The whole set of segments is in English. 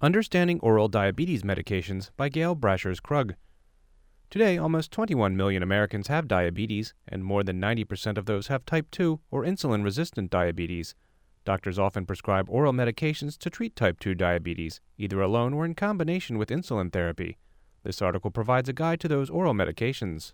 Understanding Oral Diabetes Medications by Gail Brasher-Krug. Today, almost 21 million Americans have diabetes, and more than 90% of those have type 2 or insulin-resistant diabetes. Doctors often prescribe oral medications to treat type 2 diabetes, either alone or in combination with insulin therapy. This article provides a guide to those oral medications.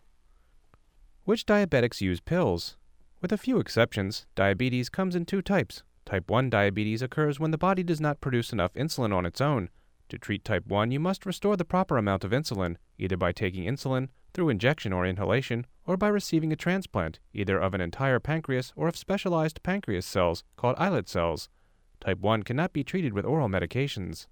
Which diabetics use pills? With a few exceptions, diabetes comes in two types. Type 1 diabetes occurs when the body does not produce enough insulin on its own. To treat type 1, you must restore the proper amount of insulin, either by taking insulin, through injection or inhalation, or by receiving a transplant, either of an entire pancreas or of specialized pancreas cells, called islet cells. Type 1 cannot be treated with oral medications.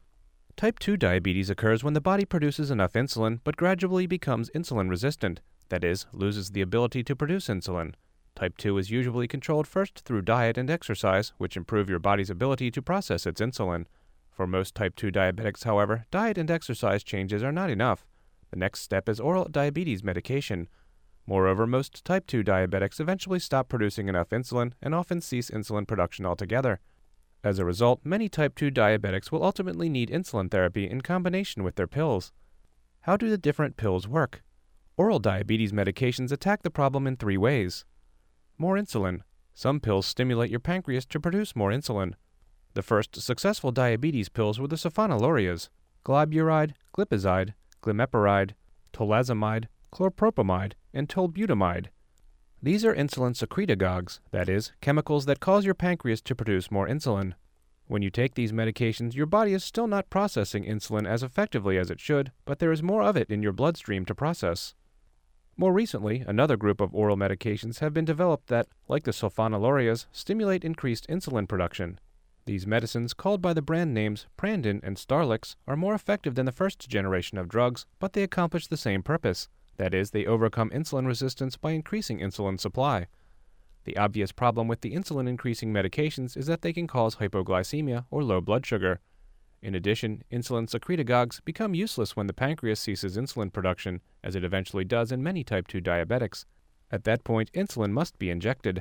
Type 2 diabetes occurs when the body produces enough insulin but gradually becomes insulin resistant, that is, loses the ability to produce insulin. Type 2 is usually controlled first through diet and exercise, which improve your body's ability to process its insulin. For most type 2 diabetics, however, diet and exercise changes are not enough. The next step is oral diabetes medication. Moreover, most type 2 diabetics eventually stop producing enough insulin and often cease insulin production altogether. As a result, many type 2 diabetics will ultimately need insulin therapy in combination with their pills. How do the different pills work? Oral diabetes medications attack the problem in three ways. More insulin. Some pills stimulate your pancreas to produce more insulin. The first successful diabetes pills were the sulfonylurias, glyburide, glipizide, glimepiride, tolazamide, chlorpropamide, and tolbutamide. These are insulin secretagogues, that is, chemicals that cause your pancreas to produce more insulin. When you take these medications, your body is still not processing insulin as effectively as it should, but there is more of it in your bloodstream to process. More recently, another group of oral medications have been developed that, like the sulfonylurias, stimulate increased insulin production. These medicines, called by the brand names Prandin and Starlix, are more effective than the first generation of drugs, but they accomplish the same purpose. That is, they overcome insulin resistance by increasing insulin supply. The obvious problem with the insulin-increasing medications is that they can cause hypoglycemia or low blood sugar. In addition, insulin secretagogues become useless when the pancreas ceases insulin production, as it eventually does in many type 2 diabetics. At that point, insulin must be injected.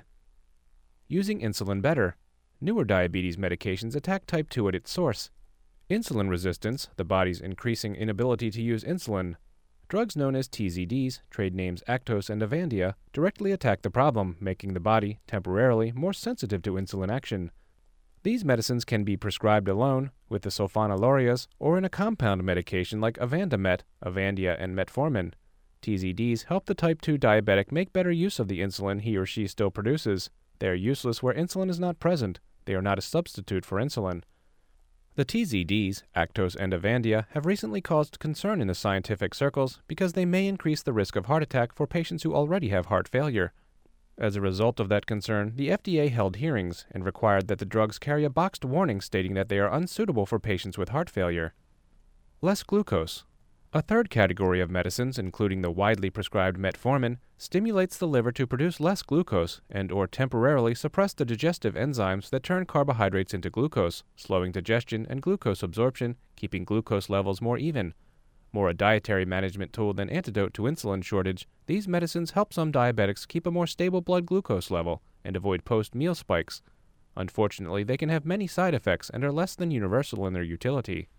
Using insulin better. Newer diabetes medications attack type 2 at its source. Insulin resistance, the body's increasing inability to use insulin. Drugs known as TZDs, trade names Actos and Avandia, directly attack the problem, making the body, temporarily, more sensitive to insulin action. These medicines can be prescribed alone, with the sulfonylurias, or in a compound medication like Avandamet, Avandia, and metformin. TZDs help the type 2 diabetic make better use of the insulin he or she still produces. They are useless where insulin is not present. They are not a substitute for insulin. The TZDs, Actos and Avandia, have recently caused concern in the scientific circles because they may increase the risk of heart attack for patients who already have heart failure. As a result of that concern, the FDA held hearings and required that the drugs carry a boxed warning stating that they are unsuitable for patients with heart failure. Less glucose. A third category of medicines, including the widely prescribed metformin, stimulates the liver to produce less glucose and or temporarily suppress the digestive enzymes that turn carbohydrates into glucose, slowing digestion and glucose absorption, keeping glucose levels more even. More a dietary management tool than antidote to insulin shortage, these medicines help some diabetics keep a more stable blood glucose level and avoid post-meal spikes. Unfortunately, they can have many side effects and are less than universal in their utility.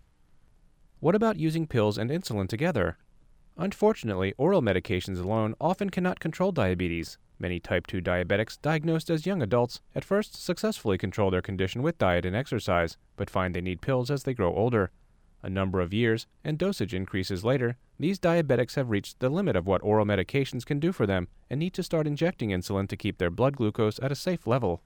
What about using pills and insulin together? Unfortunately, oral medications alone often cannot control diabetes. Many type 2 diabetics diagnosed as young adults at first successfully control their condition with diet and exercise, but find they need pills as they grow older. A number of years, and dosage increases later, these diabetics have reached the limit of what oral medications can do for them and need to start injecting insulin to keep their blood glucose at a safe level.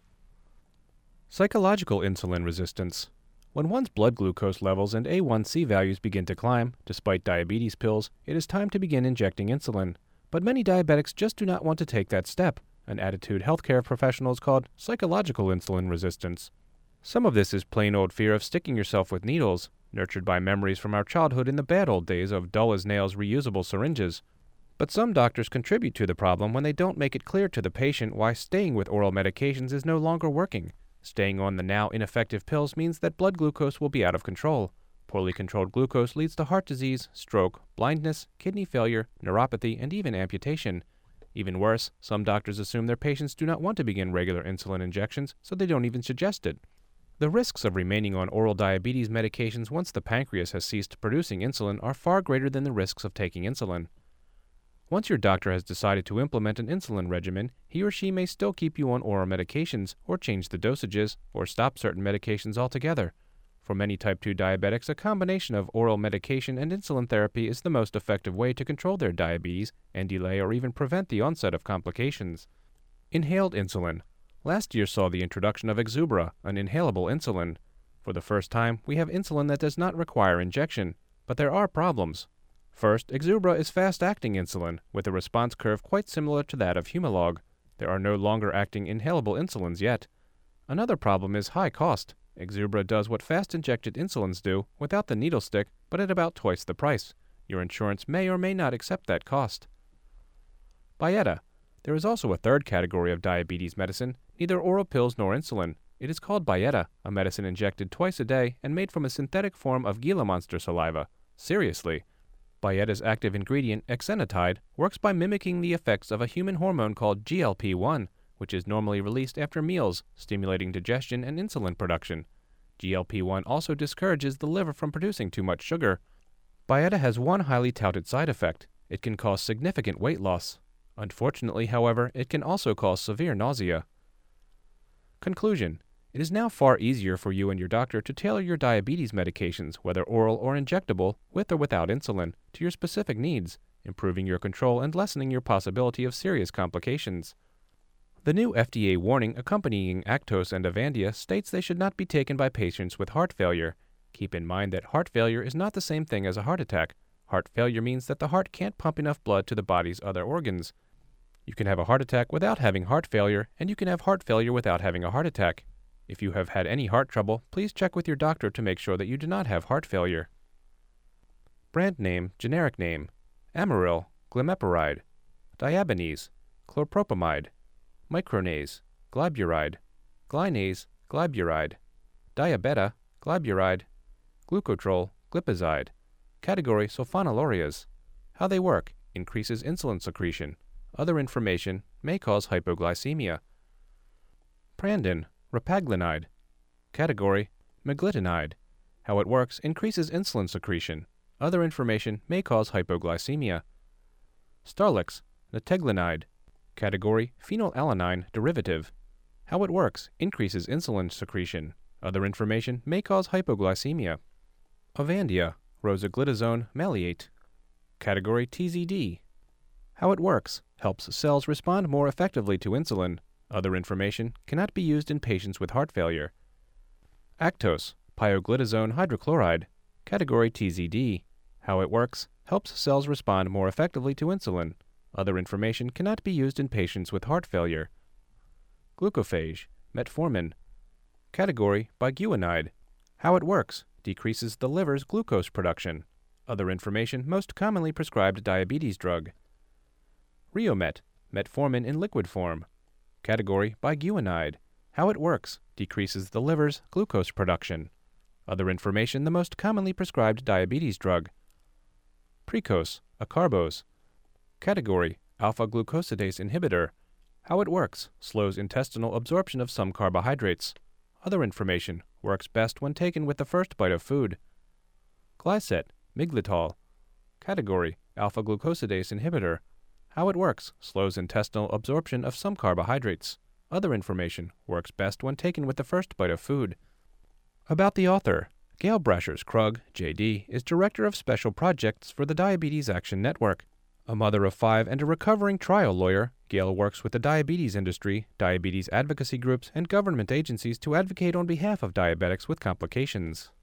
Psychological insulin resistance. When one's blood glucose levels and A1C values begin to climb, despite diabetes pills, it is time to begin injecting insulin. But many diabetics just do not want to take that step, an attitude healthcare professionals called psychological insulin resistance. Some of this is plain old fear of sticking yourself with needles, nurtured by memories from our childhood in the bad old days of dull-as-nails reusable syringes. But some doctors contribute to the problem when they don't make it clear to the patient why staying with oral medications is no longer working. Staying on the now ineffective pills means that blood glucose will be out of control. Poorly controlled glucose leads to heart disease, stroke, blindness, kidney failure, neuropathy, and even amputation. Even worse, some doctors assume their patients do not want to begin regular insulin injections, so they don't even suggest it. The risks of remaining on oral diabetes medications once the pancreas has ceased producing insulin are far greater than the risks of taking insulin. Once your doctor has decided to implement an insulin regimen, he or she may still keep you on oral medications, or change the dosages, or stop certain medications altogether. For many type 2 diabetics, a combination of oral medication and insulin therapy is the most effective way to control their diabetes and delay or even prevent the onset of complications. Inhaled insulin. Last year saw the introduction of Exubera, an inhalable insulin. For the first time, we have insulin that does not require injection, but there are problems. First, Exubera is fast-acting insulin, with a response curve quite similar to that of Humalog. There are no longer-acting inhalable insulins yet. Another problem is high cost. Exubera does what fast-injected insulins do, without the needle stick, but at about twice the price. Your insurance may or may not accept that cost. Byetta. There is also a third category of diabetes medicine, neither oral pills nor insulin. It is called Byetta, a medicine injected twice a day and made from a synthetic form of Gila monster saliva. Seriously. Byetta's active ingredient, exenatide, works by mimicking the effects of a human hormone called GLP-1, which is normally released after meals, stimulating digestion and insulin production. GLP-1 also discourages the liver from producing too much sugar. Byetta has one highly touted side effect. It can cause significant weight loss. Unfortunately, however, it can also cause severe nausea. Conclusion. It is now far easier for you and your doctor to tailor your diabetes medications, whether oral or injectable, with or without insulin, to your specific needs, improving your control and lessening your possibility of serious complications. The new FDA warning accompanying Actos and Avandia states they should not be taken by patients with heart failure. Keep in mind that heart failure is not the same thing as a heart attack. Heart failure means that the heart can't pump enough blood to the body's other organs. You can have a heart attack without having heart failure, and you can have heart failure without having a heart attack. If you have had any heart trouble, please check with your doctor to make sure that you do not have heart failure. Brand name, generic name: Amaryl, Glimepiride, Diabenese, Chlorpropamide, Micronase, Glyburide, Glynase, Glyburide, Diabeta, Glyburide, Glucotrol, Glipizide. Category sulfonylureas. How they work: increases insulin secretion. Other information: may cause hypoglycemia. Prandin, Repaglinide. Category: meglitinide. How it works: increases insulin secretion. Other information: may cause hypoglycemia. Starlix, Nateglinide. Category: phenylalanine derivative. How it works: increases insulin secretion. Other information: may cause hypoglycemia. Avandia, Rosiglitazone maleate. Category: TZD. How it works: helps cells respond more effectively to insulin. Other information: cannot be used in patients with heart failure. Actos, Pioglitazone hydrochloride. Category: TZD. How it works: helps cells respond more effectively to insulin. Other information: cannot be used in patients with heart failure. Glucophage, Metformin. Category: biguanide. How it works: decreases the liver's glucose production. Other information: most commonly prescribed diabetes drug. Riomet, Metformin in liquid form. Category: biguanide. How it works: decreases the liver's glucose production. Other information: the most commonly prescribed diabetes drug. Precose, acarbose. Category: alpha-glucosidase inhibitor. How it works: slows intestinal absorption of some carbohydrates. Other information: works best when taken with the first bite of food. Glycet, Miglitol. Category: alpha-glucosidase inhibitor. How it works: slows intestinal absorption of some carbohydrates. Other information: works best when taken with the first bite of food. About the author. Gail Brashers Krug, J.D., is Director of Special Projects for the Diabetes Action Network. A mother of 5 and a recovering trial lawyer, Gail works with the diabetes industry, diabetes advocacy groups, and government agencies to advocate on behalf of diabetics with complications.